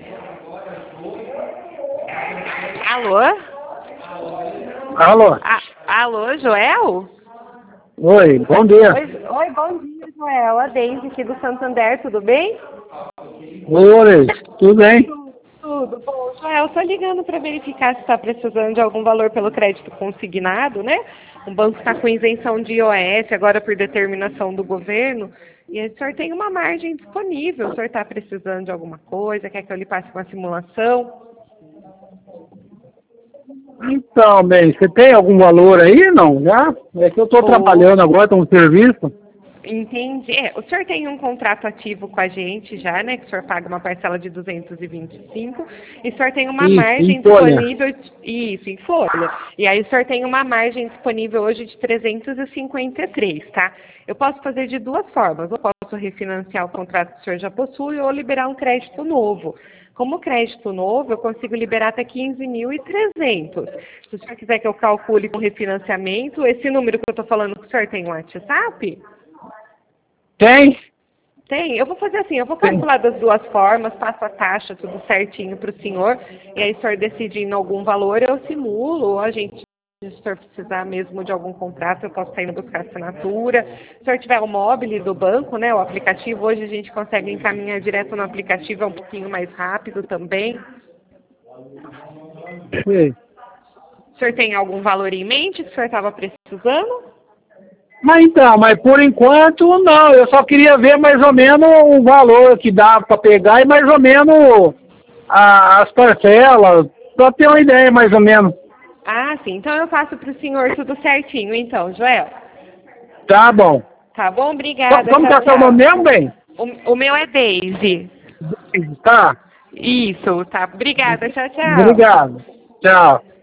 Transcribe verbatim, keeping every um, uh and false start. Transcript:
Alô? Alô? A, alô, Joel? Oi, bom dia. Oi, oi, bom dia, Joel. A Deise aqui do Santander, tudo bem? Oi, Ores, tudo bem? Tudo, tudo bom. Joel, estou ligando para verificar se está precisando de algum valor pelo crédito consignado, né? O banco está com isenção de I O S, agora por determinação do governo, e o senhor tem uma margem disponível. O senhor está precisando de alguma coisa, quer que eu lhe passe uma simulação? Então, bem, você tem algum valor aí, não? Já? É que eu estou Oh. trabalhando agora, estou no serviço. Entendi. É, o senhor tem um contrato ativo com a gente já, né? Que o senhor paga uma parcela de duzentos e vinte e cinco. E o senhor tem uma Isso, margem em folha. disponível... Isso, em folha. E aí o senhor tem uma margem disponível hoje de trezentos e cinquenta e três, tá? Eu posso fazer de duas formas. Eu posso refinanciar o contrato que o senhor já possui ou liberar um crédito novo. Como crédito novo, eu consigo liberar até quinze mil e trezentos. Se o senhor quiser que eu calcule com refinanciamento, esse número que eu estou falando que o senhor tem no WhatsApp... Tem? Tem. Eu vou fazer assim, eu vou Tem. calcular das duas formas, passo a taxa, tudo certinho para o senhor, e aí se o senhor decidir em algum valor, eu simulo, ou a gente, se o senhor precisar mesmo de algum contrato, eu posso sair buscar assinatura. Se o senhor tiver o mobile do banco, né, o aplicativo, hoje a gente consegue encaminhar direto no aplicativo, é um pouquinho mais rápido também. Sim. O senhor tem algum valor em mente que o senhor estava precisando? Mas então, mas por enquanto não, eu só queria ver mais ou menos o valor que dá para pegar e mais ou menos a, as parcelas, para ter uma ideia mais ou menos. Ah, sim. Então eu faço para o senhor tudo certinho, então, Joel. Tá bom. Tá bom? Obrigada. Como que Tchau, é seu nome tchau. mesmo, bem? O, o meu é Daisy. Tá. Isso, tá. Obrigada. Tchau, tchau. Obrigado. Tchau.